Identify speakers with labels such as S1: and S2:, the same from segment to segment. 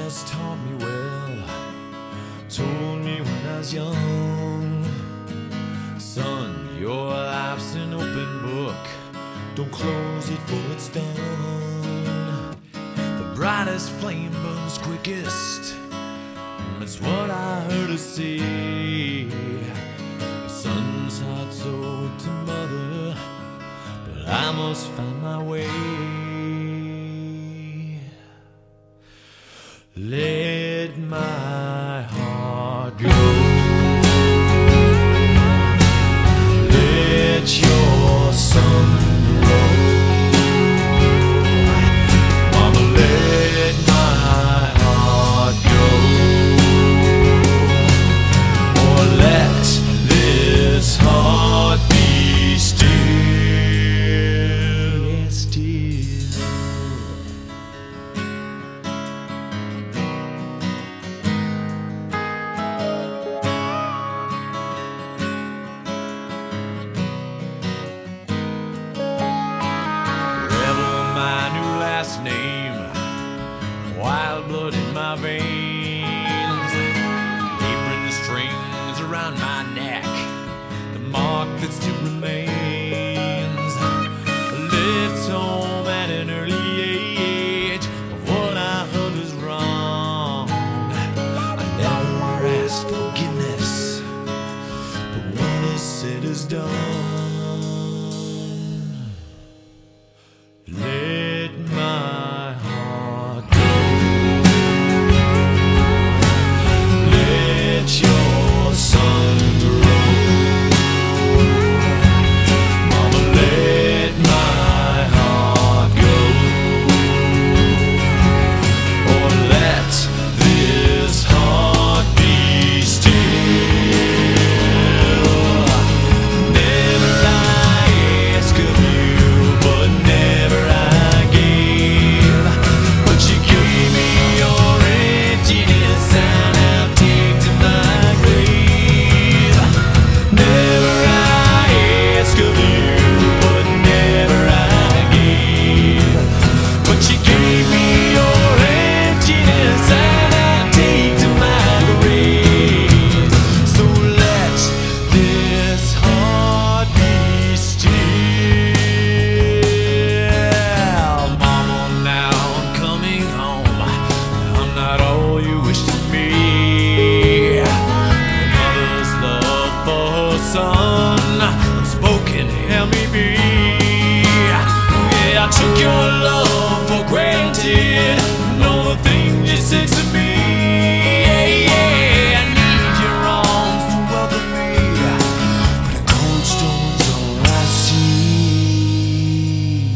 S1: has taught me well, told me when I was young, son, your life's an open book, don't close it for it's done. The brightest flame burns quickest, that's what I heard her say. The son's heart sold to mother, but I must find my way. Let my heart go. Let your sun grow. Mama, let my heart go. Or let this heart be still. Still. Name, wild blood in my veins, apron strings around my neck, the mark that still remains. Left home at an early age of what I heard was wrong. I never asked forgiveness, but what is said is done. Let my heart go. Let your sun grow. Mama, let my heart go. Or let this heart be still. Never I ask of you, but never I gave. But you gave me your emptiness, and I'll take to my grave. Never I ask of you, but never I gave. But you gave me your emptiness, and I'll take to my grave. So let this heart be still. Mama, now I'm coming home. I'm not all you wish to be. Mother's love for her son, unspoken, help me be. Yeah, I took your love for granted. No thing you said to me. Yeah, yeah, I need your arms to welcome me. The cold stone's all I see.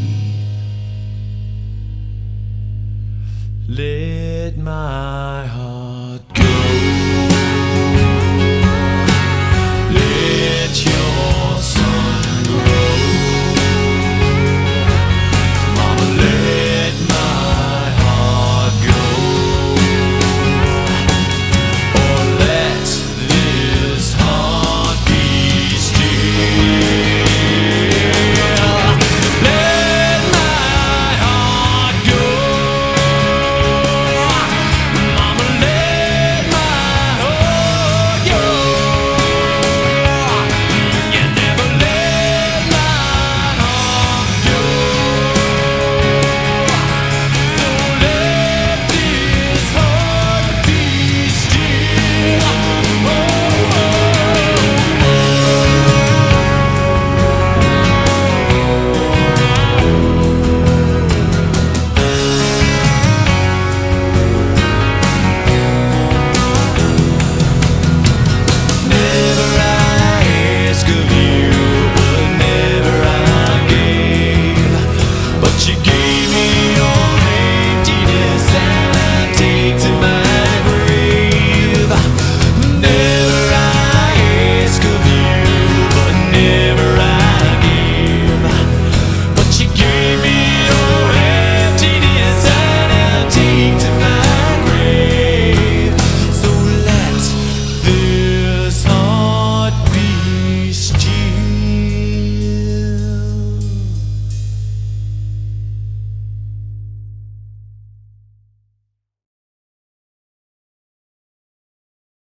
S1: Let my heart go. Let your sun grow. Mama, let my heart go. Or let this heart be still. Let my heart go. Mama, let my heart go. You never let my heart go. So let this heart be still. Never I ask of you, but never I gave. But you